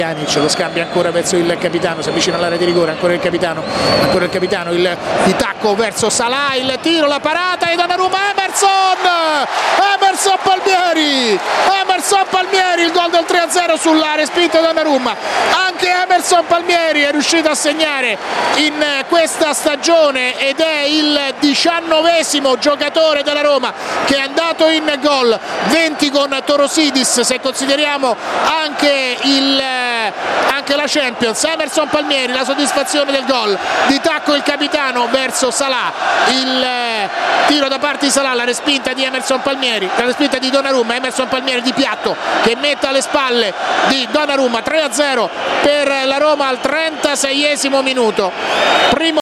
Lo scambia ancora verso il capitano, si avvicina all'area di rigore, ancora il capitano, il tacco verso Salah, il tiro, la parata e Donnarumma, Emerson Palmieri, il gol del 3-0 sulla respinta di Donnarumma. Anche Emerson Palmieri è riuscito a segnare in questa stagione ed è il 19esimo giocatore della Roma che è andato in gol, 20 con Torosidis se consideriamo anche la Champions. Emerson Palmieri, la soddisfazione del gol, di tacco il capitano verso Salah, il tiro da parte di Salah, la respinta di Emerson Palmieri, la respinta di Donnarumma, Emerson Palmieri di piatto che mette alle spalle di Donnarumma, 3-0 per la Roma al 36esimo minuto.